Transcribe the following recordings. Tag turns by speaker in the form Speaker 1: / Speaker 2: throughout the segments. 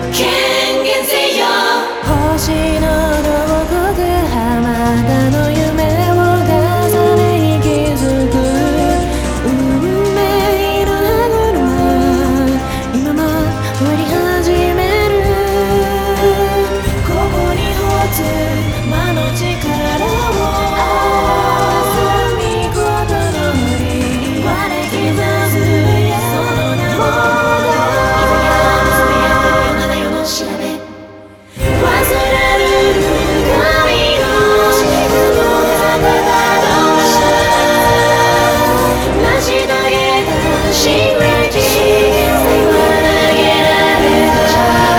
Speaker 1: 権限せよ
Speaker 2: 星の牢獄浜田の夢を重ね息づく運命の歯車今も振り始めるここに放つ魔の力を包みことのり割れ刻むその名も調べ忘れる神の仕組をたどる成し遂げた真理最後は投げられた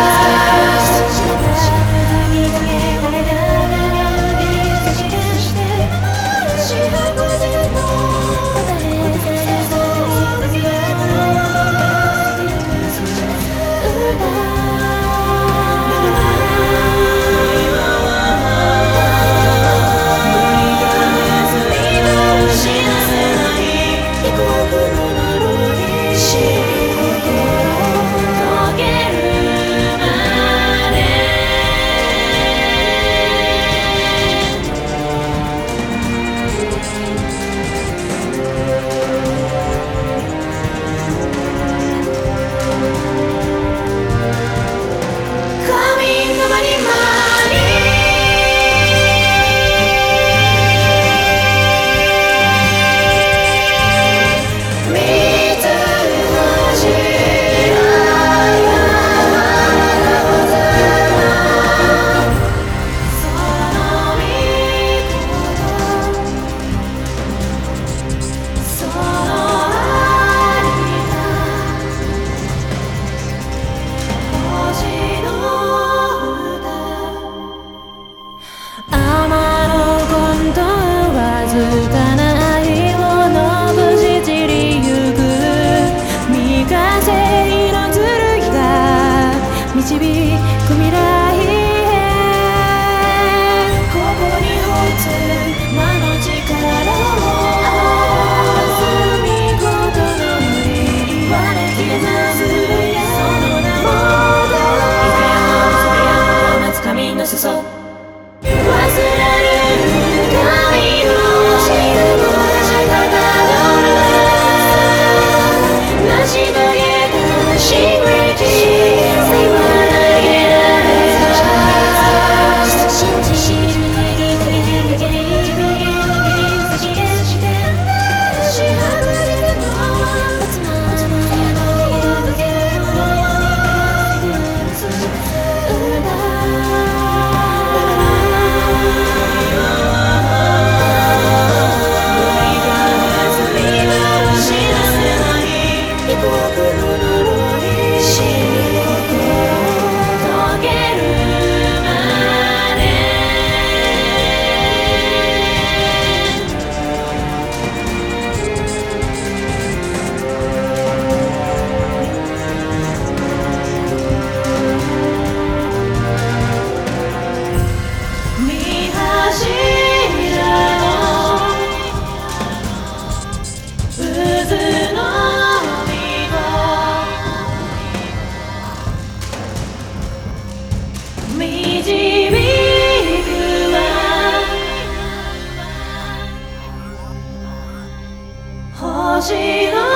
Speaker 2: 導く未来へここに放つ魔の力を包みことのり割れ刻むその名もいざやのつぶやを待つ髪の裾忘れる神の仕組をたどる成し遂げた真理星の